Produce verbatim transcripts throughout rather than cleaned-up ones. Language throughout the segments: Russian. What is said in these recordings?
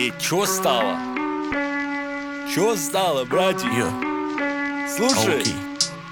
Эй, чё стало? Чё стало, братья? Yeah. Слушай, Okay.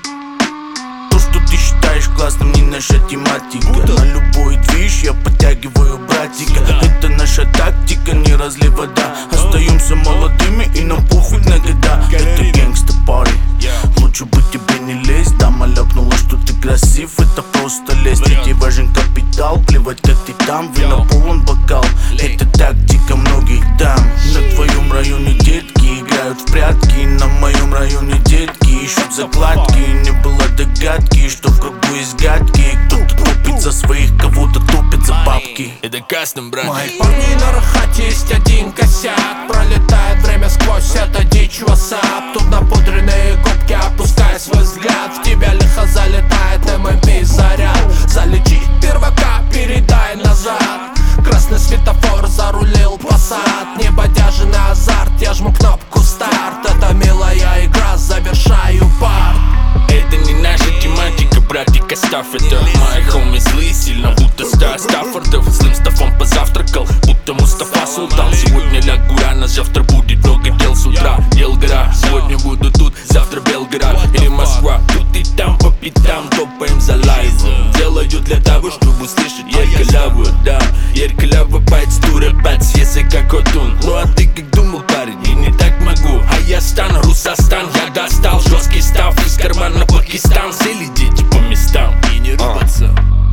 То, что ты считаешь классным, не наша тематика. Куда? На любой движ я подтягиваю братика. Сюда. Это наша тактика, не разлей вода. Остаемся молодыми и нам похуй на года. Это гэнгста пари. Лучше бы тебе не лезть. Дама ляпнула, что ты красив, это просто лезть. Тебе важен капитал, плевать как ты там. Вина полон бокал, это тактика многих дам. На твоем районе детки играют в прятки. На моем районе детки ищут закладки. Не было догадки, что в кругу есть гадкие. Кто-то топит за своих, кого-то топит за бабки. это кастом, брат. Мои парни на рахате, есть один косяк. Пролетает время сквозь, это дичь васап. Тут напудренные губки, опускай свой взгляд. В тебя лихо залетает эм эм пи заряд. Залечи первака, передай назад. Красный светофор, зарулил посад. Небодяжный азарт, я жму кнопку старт. Это милая игра, завершаю пар. Это не наша тематика, братик, оставь это. Мои хоми злые, сильно будто Стас Стаффордов. Злым стафом позавтракал, будто Мустафа Султан. Сегодня лягу рано, завтра будет много дел с утра. Белград, сегодня буду тут, завтра Белград или Москва. Тут и там по пятам топаем за лайвом. Делаю для того, чтобы услышать ярколяву, да. Ярколява пальц, туре пальц, если как отун. Ну а ты как думал, парень, и не так могу. А я стану Русастан, я достал жесткий став из кармана Пакистан. Сели дети по местам и не рубаться.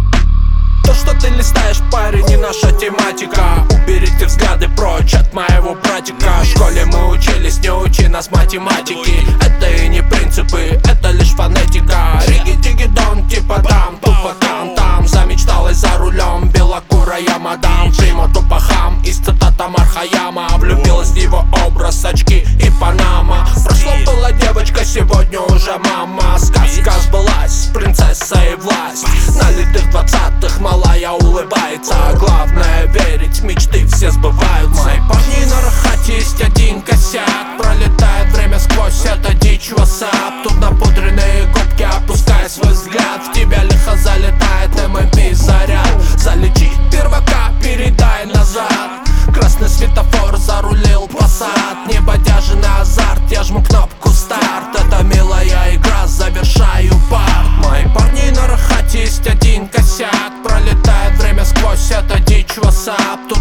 То, что ты листаешь, парень, не наша тематика. Уберите взгляды прочь от моего братика. В школе мы учились, не учи нас математики. Это и не принципы, это лишь фонетика. Риги-диги-дон, типа там, тупо там-там. Замечталась за рулем, белокурая мадам. Прима тупо хам, из цитат Амар Хаяма. Влюбилась в его образ, очки и панама. Прошло была девочка, сегодня уже мама. Сказка сбылась, принцесса и власть. Налитых двадцатых малая улыбается. Главное верить, мечты все сбываются. Мои парни на рахате, есть один косяк. Пролетает время сквозь, это дичь васап. Тут напудренные губки, опускай свой взгляд. В тебя лихо залетает эм эм пи заряд. Залечи первака, передай назад. Красный светофор, зарулил посад. Небодяжный азарт, я жму кнопку старт. Это милая игра, завершаю пар. Мои парни на рахате, есть один косяк. Пролетает время сквозь, это дичь васап.